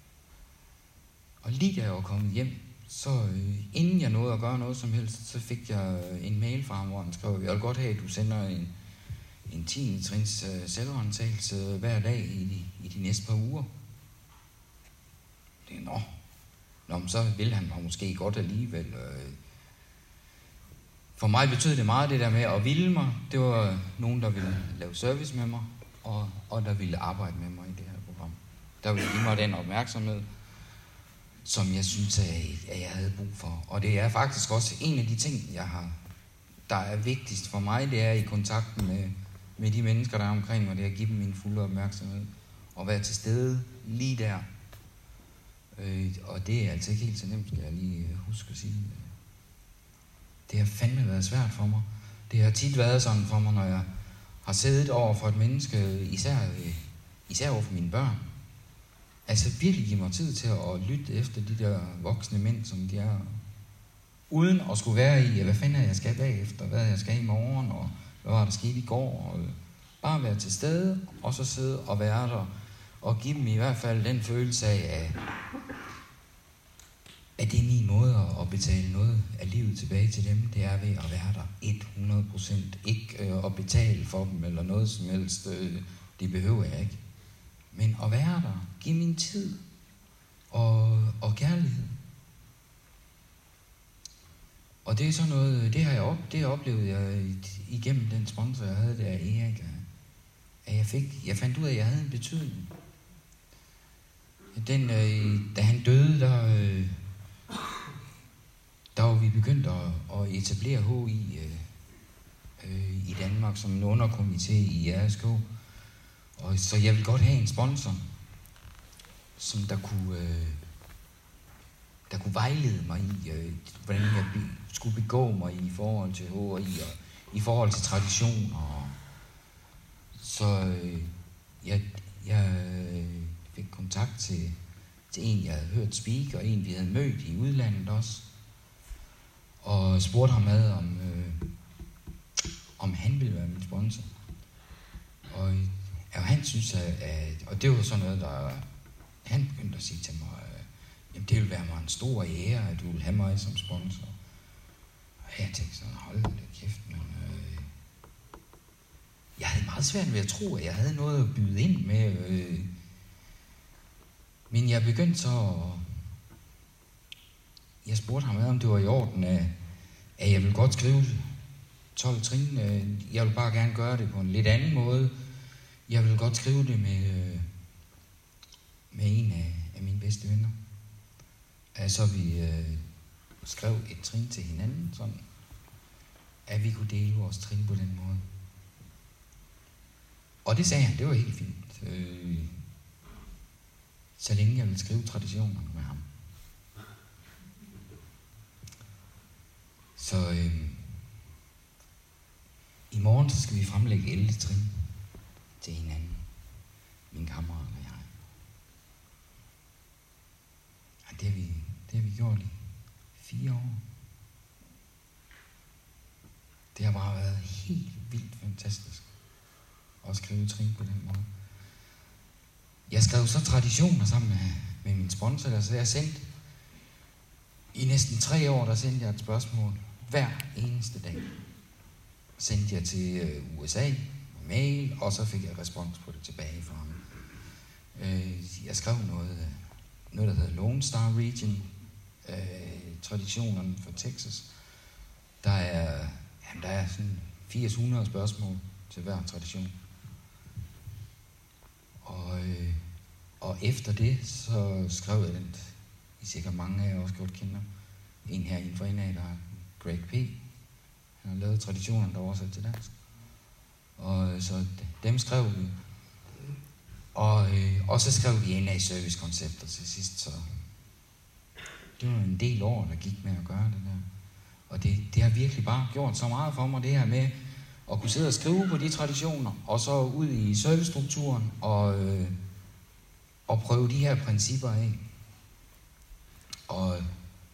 og lige da jeg var kommet hjem, så øh, inden jeg nåede at gøre noget som helst, så fik jeg en mail fra ham, hvor han skrev, jeg vil godt have, at du sender en, en tiende trins øh, selvrendsagelse hver dag i, i de næste par uger. Det er nå. Nå, men så vil han måske godt alligevel. Øh, For mig betød det meget det der med at ville mig. Det var nogen, der ville lave service med mig, og, og der ville arbejde med mig i det her program. Der ville give mig den opmærksomhed, som jeg synes, at jeg havde brug for. Og det er faktisk også en af de ting, jeg har, der er vigtigst for mig, det er i kontakten med, med de mennesker, der er omkring mig, det er at give dem min fulde opmærksomhed, og være til stede lige der. Øh, og det er altså ikke helt så nemt, skal jeg lige huske at sige. Det har fandme været svært for mig. Det har tit været sådan for mig, når jeg har siddet over for et menneske, især, især over for mine børn. Altså virkelig give mig tid til at lytte efter de der voksne mænd, som de er. Uden at skulle være i, hvad fanden er jeg skal bagefter, hvad jeg skal i morgen, og hvad var der skete i går. Og bare være til stede, og så sidde og være der, og give dem i hvert fald den følelse af, at det er min måde at betale noget af livet tilbage til dem, det er ved at være der hundrede procent. Ikke øh, at betale for dem eller noget som helst, øh, det behøver jeg ikke. Men at være der, give min tid og, og kærlighed. Og det er sådan noget, det har jeg op, det oplevede jeg igennem den sponsor, jeg havde der, Erik, at jeg fik, jeg fandt ud af, at jeg havde en betydning. Den, øh, da han døde, der... Øh, Der var vi begyndt at, at etablere H I øh, øh, i Danmark som en underkomité i R S K. Og så jeg vil godt have en sponsor, som der kunne, øh, der kunne vejlede mig i, øh, hvordan jeg be, skulle begå mig i forhold til H I og i forhold til traditioner. Så øh, jeg, jeg fik kontakt til, til en, jeg havde hørt speak, og en, vi havde mødt i udlandet også. Og spurgte ham ad, om, øh, om han ville være min sponsor. Og, og han synes, at, at, og det var sådan noget, der han begyndte at sige til mig, at jamen, det ville være mig en stor ære, at du ville have mig som sponsor. Og jeg tænkte sådan, hold da kæft, men øh, jeg havde meget svært ved at tro, at jeg havde noget at byde ind med. Øh, men jeg begyndte så at Jeg spurgte ham, om det var i orden, at jeg ville godt skrive tolv trin. Jeg vil bare gerne gøre det på en lidt anden måde. Jeg vil godt skrive det med, med en af, af mine bedste venner. Altså vi øh, skrev et trin til hinanden, sådan at vi kunne dele vores trin på den måde. Og det sagde han, det var helt fint. Øh, så længe jeg ville skrive traditionerne med ham. Så øh, i morgen så skal vi fremlægge elleve trin til hinanden. min kammerat og jeg. Og det har vi, det har vi gjort i fire år. Det har bare været helt vildt fantastisk at skrive trin på den måde. Jeg skrev så traditioner sammen med, med min sponsor, så jeg sendte i næsten tre år, der sendte jeg et spørgsmål hver eneste dag. Sendte jeg til U S A, mail, og så fik jeg respons på det tilbage fra ham. Jeg skrev noget, noget der hedder Lone Star Region, traditionerne for Texas. Der er, jamen, der er sådan firs hundrede spørgsmål til hver tradition. Og, og efter det, så skrev jeg den, I sikkert mange af jer også godt kender, en her inden for en af, der er Greg P. Han har lavet traditionerne, der er oversat til dansk. Og så dem skrev vi. Og, og så skrev vi N A servicekoncepter til sidst, så det var en del år, der gik med at gøre det der. Og det, det har virkelig bare gjort så meget for mig, det her med at kunne sidde og skrive på de traditioner, og så ud i servicestrukturen, og, øh, og prøve de her principper af. Og,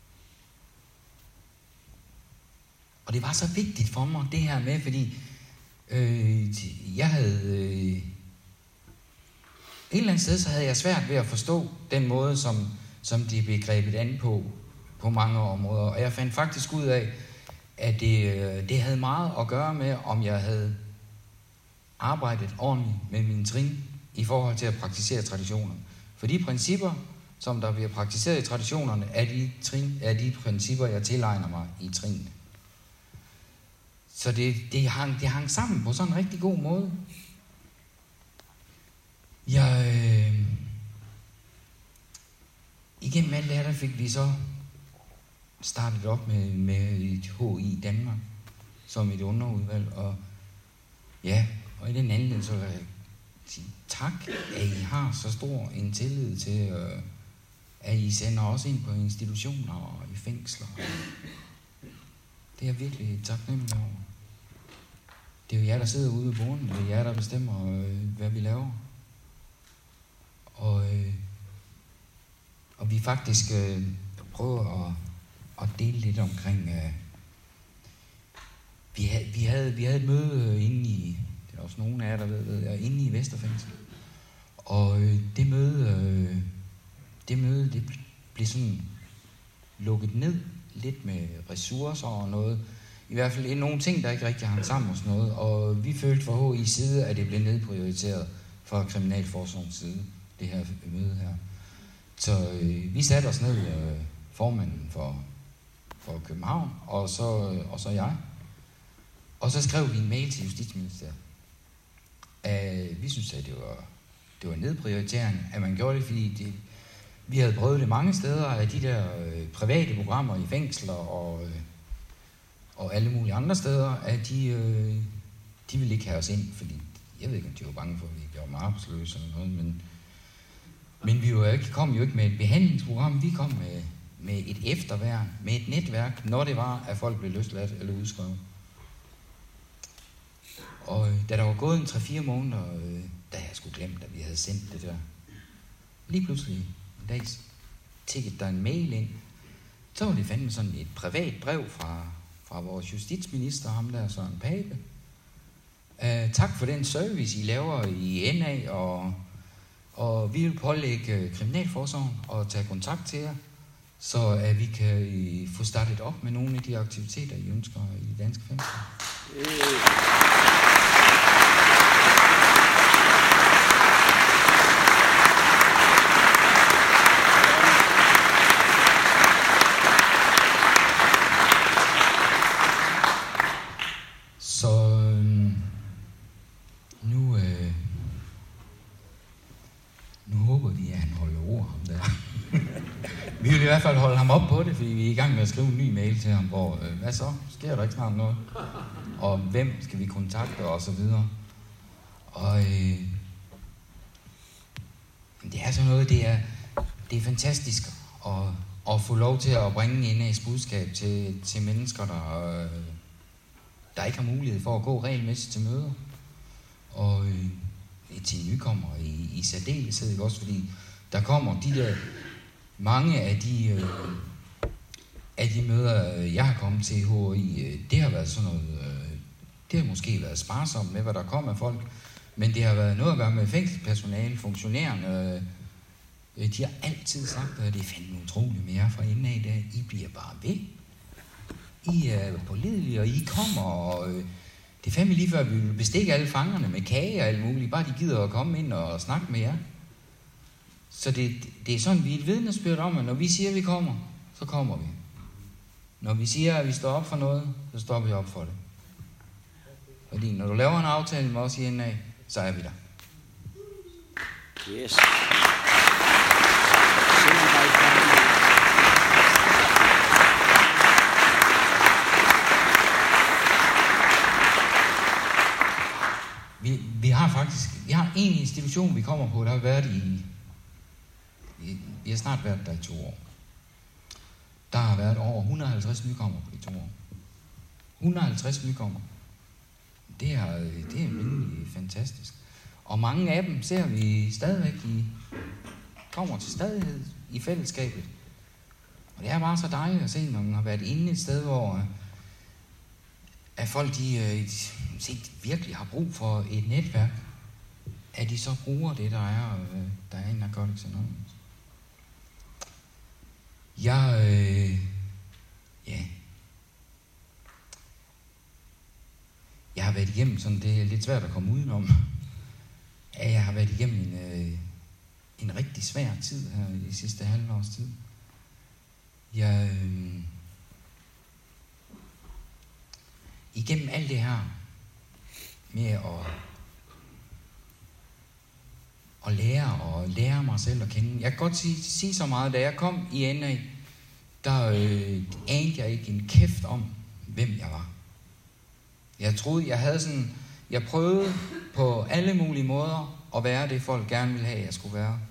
og det var så vigtigt for mig, det her med, fordi øh, jeg havde... Øh, et eller andet sted, så havde jeg svært ved at forstå den måde, som, som de blev grebet an på, på mange områder. Og jeg fandt faktisk ud af, at det, det havde meget at gøre med, om jeg havde arbejdet ordentligt med mine trin i forhold til at praktisere traditionerne. For de principper, som der bliver praktiseret i traditionerne, er de, trin, er de principper, jeg tilegner mig i trinene. Så det, det, hang, det hang sammen på sådan en rigtig god måde. Jeg, øh, igennem alt det her, der fik vi så startet op med, med et H I Danmark som et underudvalg, og ja, og i den anden så vil jeg sige tak, at I har så stor en tillid til, øh, at I sender også ind på institutioner og i fængsler. Det er jeg virkelig taknemmelig over. Det er jo jer, der sidder ude ved bordet, det er jer, der bestemmer, øh, hvad vi laver. Og, øh, og vi faktisk øh, prøver at, at dele lidt omkring, øh, vi, havde, vi, havde, vi havde et møde inde i, det er også nogen af jer, der ved, ved jeg, inde i Vesterfængsel. Og øh, det møde, øh, det møde, det blev sådan lukket ned, lidt med ressourcer og noget. I hvert fald nogle ting, der ikke rigtig hang sammen og sådan noget. Og vi følte fra H I's side, at det blev nedprioriteret fra Kriminalforsorgens side, det her møde her. Så øh, vi satte os ned, øh, formanden for, for København, og så, øh, og så jeg. Og så skrev vi en mail til Justitsministeriet. Øh, vi synes, at det var, det var nedprioritering, at man gjorde det, fordi det, vi havde prøvet det mange steder, af de der øh, private programmer i fængsler og, øh, og alle mulige andre steder, at de, øh, de ville ikke have os ind, fordi jeg ved ikke, om de var bange for, at vi blev arbejdsløse eller noget, men, men vi jo ikke, kom jo ikke med et behandlingsprogram, vi kom med, med et efterværn, med et netværk, når det var, at folk blev løsladt eller udskrevet. Og øh, da der var gået en tre fire måneder, øh, da jeg skulle glemme, at vi havde sendt det der, lige pludselig en dag tikkede der en mail ind, så var det fandme sådan et privat brev fra, fra vores justitsminister, ham der Søren Pape. Uh, tak for den service, I laver i N A, og, og vi vil pålægge Kriminalforsorgen og tage kontakt til jer, så at vi kan uh, få startet op med nogle af de aktiviteter, I ønsker i de danske fængsler. Så nu, øh, nu håber vi, at han holder ord ham der. Vi vil i hvert fald holde ham op på det, fordi vi er i gang med at skrive en ny mail til ham, hvor, øh, hvad så? Sker der ikke snart noget? Og hvem skal vi kontakte, og så videre. Og øh, det er sådan noget, det er, det er fantastisk at, at få lov til at bringe N A's budskab til, til mennesker, der, øh, der ikke har mulighed for at gå regelmæssigt til møder. Og øh, til nykommere i, i særdeleshed, ikke også? Fordi der kommer de der, mange af de, øh, af de møder, jeg har kommet til i H I, øh, det har været sådan noget, øh, det har måske været sparsomt med, hvad der kommer af folk, men det har været noget at gøre med fængselspersonale, funktionærerne. Øh, de har altid sagt, at det er fandme utroligt mere fra inden af det. I bliver bare ved. I er pålidelige, og I kommer, og øh, det er fandme lige før, vi vil bestikke alle fangerne med kage og alt muligt, bare de gider at komme ind og snakke med jer. Så det, det er sådan, vi er et vidnesbyrd om, at når vi siger, at vi kommer, så kommer vi. Når vi siger, at vi står op for noget, så står vi op for det. Fordi når du laver en aftale med os i N A, så er vi der. Yes. Vi, vi har faktisk, vi har en institution, vi kommer på, der har været i, i, vi har snart været der i to år. Der har været over et hundrede og halvtreds nykommer på de to år. et hundrede og halvtreds nykommer. Det er, det er virkelig fantastisk. Og mange af dem ser vi stadigvæk i, kommer til stadighed i fællesskabet. Og det er bare så dejligt at se, når man har været inde et sted, hvor at folk de, de virkelig har brug for et netværk, at de så bruger det, der er, der er i Narcotics Anonymous. Jeg, øh, ja, jeg har været igennem, sådan det er lidt svært at komme udenom, at jeg har været igennem en, øh, en rigtig svær tid her i de sidste halve års tid. Jeg, øh, igennem alt det her med at, at lære og lære mig selv at kende. Jeg kan godt sige, sige så meget, da jeg kom i N A, der øh, anede jeg ikke en kæft om, hvem jeg var. Jeg troede, jeg havde sådan, jeg prøvede på alle mulige måder at være det, folk gerne ville have, jeg skulle være.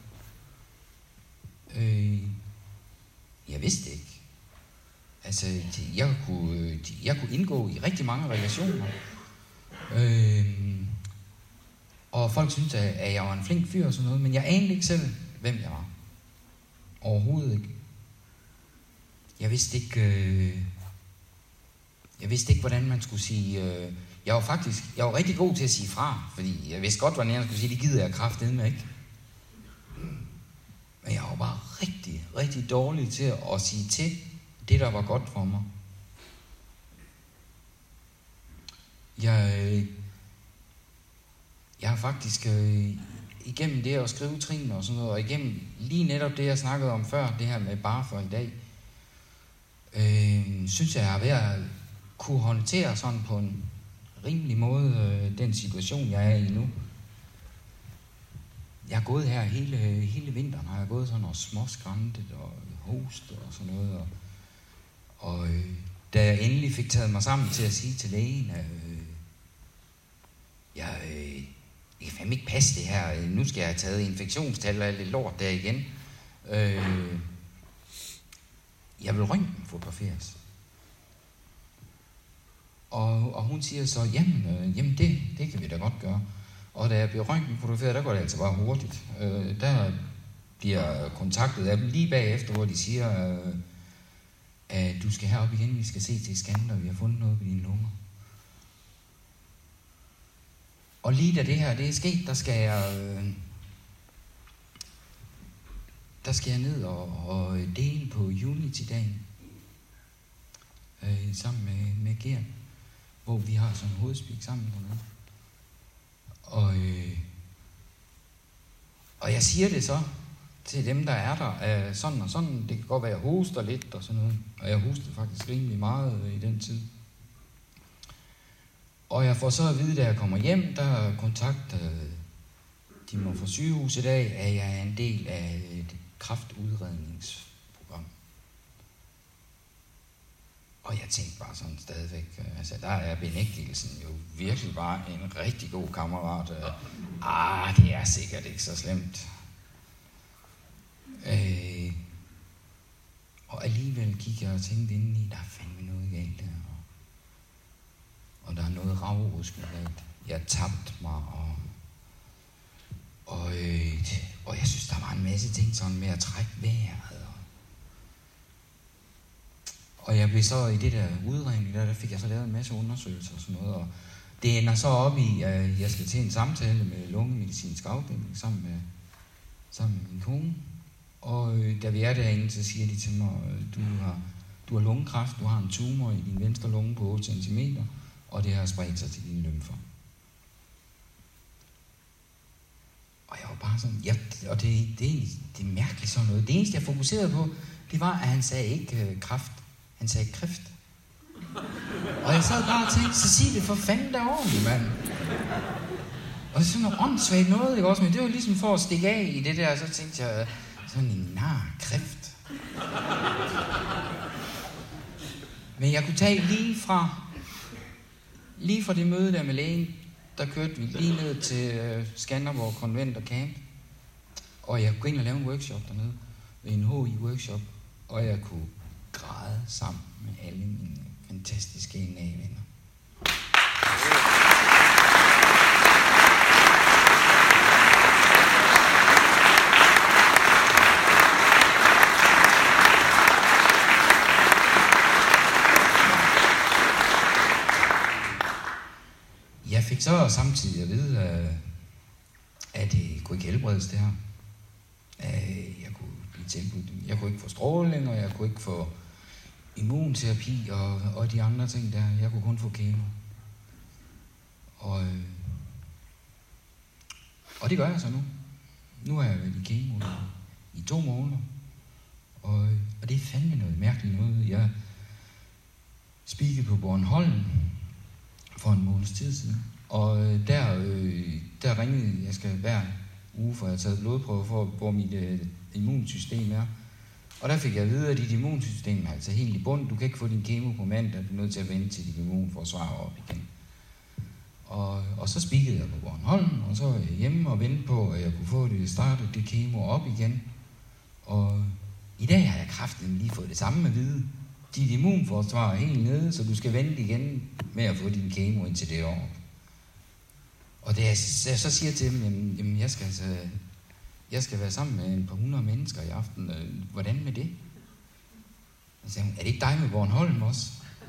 Øh, jeg vidste ikke. Altså, jeg kunne, jeg kunne indgå i rigtig mange relationer. Øh, og folk syntes, at jeg var en flink fyr og sådan noget, men jeg anede ikke selv, hvem jeg var. Overhovedet ikke. Jeg vidste ikke, øh, jeg vidste ikke, hvordan man skulle sige. Øh, jeg var faktisk, jeg var rigtig god til at sige fra, fordi jeg vidste godt, hvordan jeg skulle sige, det gider jeg kraftedeme ikke. Men jeg var bare rigtig, rigtig dårlig til at sige til det, der var godt for mig. Jeg, øh, jeg har faktisk øh, igennem det at skrive trin og sådan noget, og igennem lige netop det, jeg snakkede om før, det her med bare for i dag, øh, synes jeg, jeg har ved at kunne håndtere sådan på en rimelig måde øh, den situation, jeg er i nu. Jeg har gået her hele, hele vinteren, har jeg gået sådan og småskrantet og hostet og sådan noget, og, og øh, da jeg endelig fik taget mig sammen til at sige til lægen, at øh, jeg, øh, jeg kan fandme ikke passe det her, nu skal jeg have taget infektionstal og alt det lort der igen. Øh, jeg vil røntgenfotograferes. Og, og hun siger så, jamen, øh, jamen det, det kan vi da godt gøre. Og da jeg bliver røntgenfotograferet, der går det altså bare hurtigt. Øh, der bliver kontaktet af dem lige bagefter, hvor de siger, øh, at du skal herop igen, vi skal se til scanner, og vi har fundet noget på dine lunger. Og lige da det her det er sket, der skal jeg, øh, der skal jeg ned og, og dele på Unity-dagen øh, sammen med, med Gert, hvor vi har sådan en hovedspik sammen dernede. Og, øh, og jeg siger det så til dem, der er der, øh, sådan og sådan. Det kan godt være, at jeg hoster lidt og sådan noget. Og jeg hostede faktisk rimelig meget øh, i den tid. Og jeg får så at vide, da jeg kommer hjem, der kontakter øh, de må fra sygehus i dag, at jeg er en del af et kræftudredningsprogram. Og jeg tænkte bare sådan stadigvæk, altså der er benægtelsen jo virkelig bare en rigtig god kammerat. Ah, det er sikkert ikke så slemt. Øh, og alligevel gik jeg og tænkte indeni, der er fandme noget galt der. Og, og der er noget ravruskende galt. Jeg tabte mig, og Og, øh, og jeg synes, der var en masse ting sådan med at trække vejret. Og, og jeg blev så i det der udredning, der, der fik jeg så lavet en masse undersøgelser og sådan noget. Og det ender så op i, at jeg skal til en samtale med lungemedicinsk afdeling sammen med, sammen med min kone. Og øh, da vi er derinde, så siger de til mig, du har, du har lungekræft, du har en tumor i din venstre lunge på otte centimeter, og det har spredt sig til dine lymfer. Og jeg var bare sådan, ja, og det, det, det er mærkeligt sådan noget. Det eneste, jeg fokuserede på, det var, at han sagde ikke øh, kræft, han sagde kræft. Og jeg sad bare og tænkte, så sig det for fanden der ordentligt, mand. Og det er sådan noget åndssvagt noget, ikke også? Men det var ligesom for at stikke af i det der, så tænkte jeg, sådan en nar kræft. Men jeg kunne tage lige fra, lige fra det møde der med lægen, der kørte vi lige ned til uh, Skanderborg Konvent og Camp. Og jeg kunne gå ind og lave en workshop dernede, en H I-workshop. Og jeg kunne græde sammen med alle mine fantastiske N A-venner. Jeg fik så samtidig at vide, at det kunne ikke helbredes det her. Jeg kunne blive tilbudt. Jeg kunne ikke få stråling, og jeg kunne ikke få immunterapi og, og de andre ting der. Jeg kunne kun få kemo. Og, og det gør jeg så nu. Nu er jeg været i kemo i to måneder. Og, og det er fandme noget mærkeligt noget. Jeg speakede på Bornholm for en måneds tid siden. Og der, øh, der ringede, jeg skal hver uge, for jeg har taget blodprøver for, hvor mit øh, immunsystem er. Og der fik jeg at vide, at dit immunsystem er altså helt i bund. Du kan ikke få din kemo på mandag, du er nødt til at vente til dit immunforsvar op igen. Og, og så spikkede jeg på Bornholm, og så var jeg hjemme og ventede på, at jeg kunne få det startet det kemo op igen. Og i dag har jeg kraften lige fået det samme at vide. Dit immunforsvar er helt nede, så du skal vente igen med at få din kemo indtil det år. Og det er, jeg så siger til dem, jamen, jamen jeg, skal altså, jeg skal være sammen med et par hundrede mennesker i aften. Hvordan med det? Og så siger hun, er det ikke dig med Bornholm også?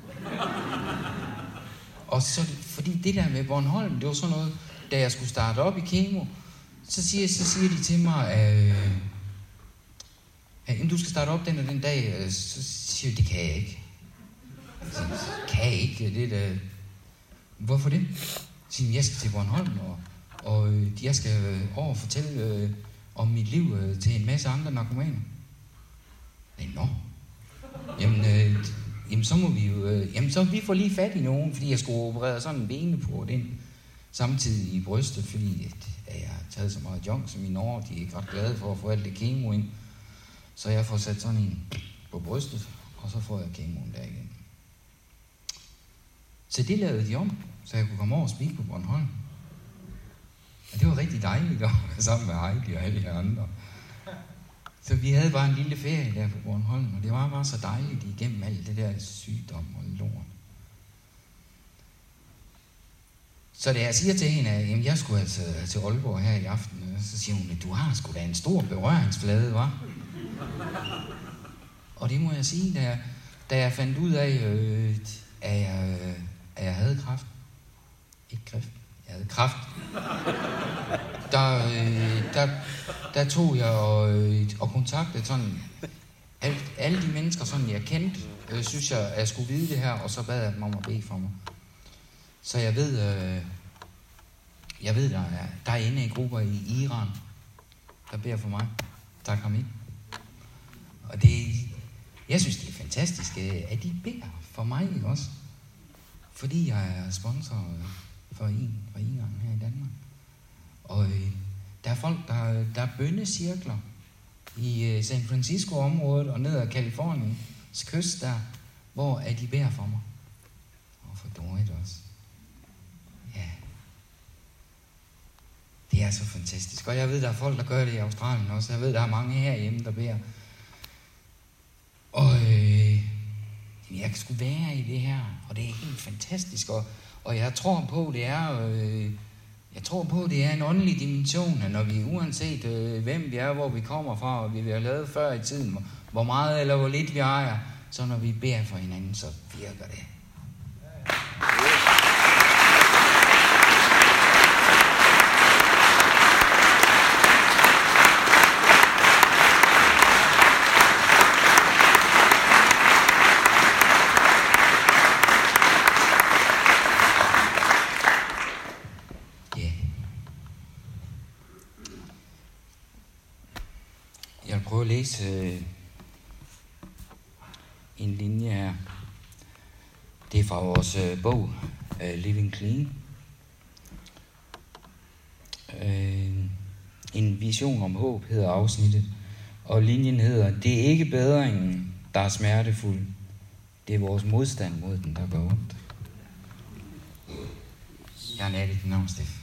Og så, fordi det der med Bornholm, det var sådan noget, da jeg skulle starte op i kemo, så siger, så siger de til mig, at øh, du skal starte op den og den dag. Så siger jeg, det kan jeg ikke. Så, kan jeg ikke? Det der. Hvorfor det? Så siger jeg, jeg skal til Bornholm, og, og jeg skal over og fortælle øh, om mit liv øh, til en masse andre narkomaner. Nej, nå. Jamen, øh, jamen, så må vi jo... Øh, jamen, så vi får lige fat i nogen, fordi jeg skulle operere sådan en beneport ind, samtidig i brystet, fordi at, at jeg har taget så meget junk, så mine år, de er ikke ret glade for at få alt det kemo ind. Så jeg får sat sådan en på brystet, og så får jeg kemoen der igen. Så det lavede de om, så jeg kunne komme over og speak på Bornholm. Og det var rigtig dejligt at være sammen med Heidi og alle de andre. Så vi havde bare en lille ferie der på Bornholm, og det var bare så dejligt igennem alt det der sygdom og lort. Så da jeg siger til hende, at jamen, jeg skulle altså til Aalborg her i aften, så siger hun, at du har sgu da en stor berøringsflade, hva'? Og det må jeg sige, da jeg, da jeg fandt ud af, øh, at, jeg, øh, at jeg havde kræft. Ikke kræft, jeg havde kræft. Der, øh, der, der tog jeg og, øh, og kontaktede sådan alle, alle de mennesker, sådan jeg kendte, øh, synes jeg, at jeg skulle vide det her, og så bad jeg dem om at bede for mig. Så jeg ved, øh, jeg ved, der er, der er inde i grupper i Iran, der beder for mig. Tak ham ind. Og det, jeg synes, det er fantastisk, at de beder for mig også. Fordi jeg er sponsor for en, for en gang her i Danmark. Og øh, der er folk, der, der er bønnecirkler i øh, San Francisco-området og ned ad Californiens kyst der, hvor at de beder for mig. Og for Dorit også. Ja. Det er så fantastisk. Og jeg ved, der er folk, der gør det i Australien også. Jeg ved, der er mange herhjemme, der beder. Og øh, jeg kan sgu være i det her, og det er helt fantastisk. Og, og jeg tror på, det er, øh, Jeg tror på, at det er en åndelig dimension, at når vi uanset øh, hvem vi er, hvor vi kommer fra, og vi har lavet før i tiden, hvor meget eller hvor lidt vi ejer, så når vi beder for hinanden, så virker det. Jeg vil prøve at læse øh, en linje her. Det er fra vores øh, bog, uh, Living Clean. Øh, en vision om håb hedder afsnittet. Og linjen hedder, det er ikke bedringen, der er smertefuld. Det er vores modstand mod den, der går ondt. Jeg er Natte, dit navn, Steff.